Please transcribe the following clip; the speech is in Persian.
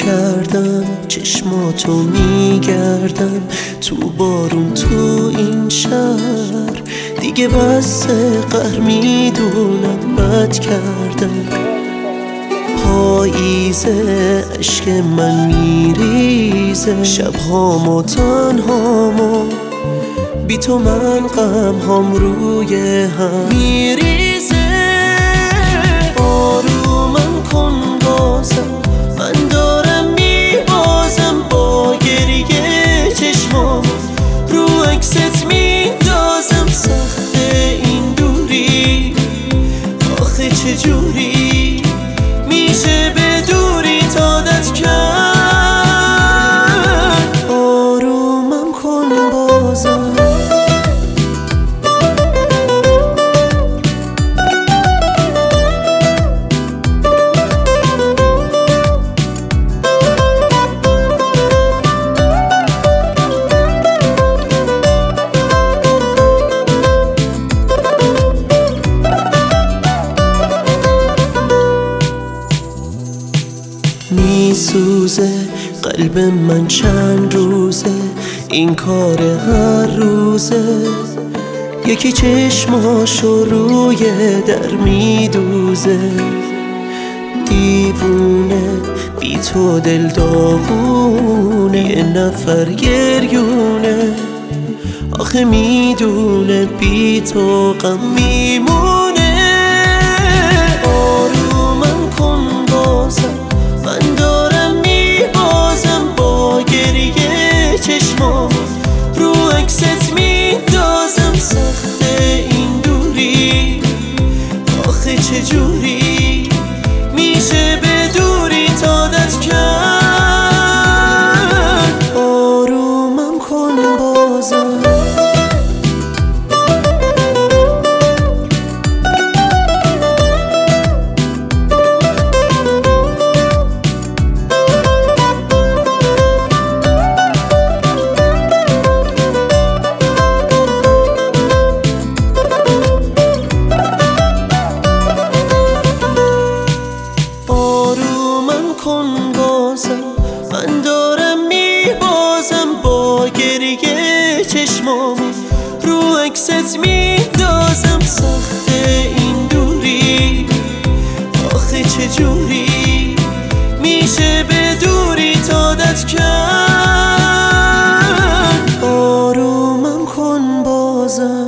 کردم چشماتو میگردم تو بارون تو این شهر دیگه بس قهر میدونم بد کردم پاییزه عشق من میریزه شبهامو تنهامو بی تو من غمهام روی هم میریزه آرومم کن بازم من دارم میبازم با گریه چشمام رو عکست میندازم سخته این دوری آخه چجوری میشه به دوری عادت کرد آرومم کن بازم میسوزه قلب من چند روزه این کار هر روزه یکی چشماشو روی در میدوزه دیوونه بی تو دل داغونه یه نفر گریونه آخه میدونه بی تو غم میمونه آرومم کن بازم من دارم میبازم با گریه چشمام رو عکست میندازم سخته این دوری آخه چجوری میشه به دوری عادت کرد آرومم کن بازم من دارم میبازم با گریه چشمام رو عکست میندازم سخته این دوری آخه چجوری میشه به دوری عادت کرد آرومم کن بازم